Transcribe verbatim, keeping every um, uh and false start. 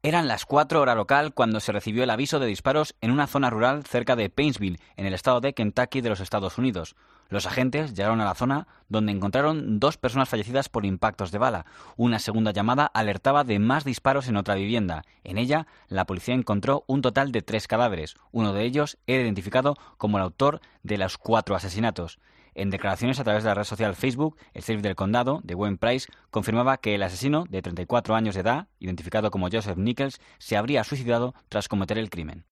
Eran las cuatro hora local cuando se recibió el aviso de disparos en una zona rural cerca de Paintsville, en el estado de Kentucky de los Estados Unidos. Los agentes llegaron a la zona donde encontraron dos personas fallecidas por impactos de bala. Una segunda llamada alertaba de más disparos en otra vivienda. En ella, la policía encontró un total de tres cadáveres. Uno de ellos era identificado como el autor de los cuatro asesinatos. En declaraciones a través de la red social Facebook, el sheriff del condado, de Wayne Price, confirmaba que el asesino, de treinta y cuatro años de edad, identificado como Joseph Nichols, se habría suicidado tras cometer el crimen.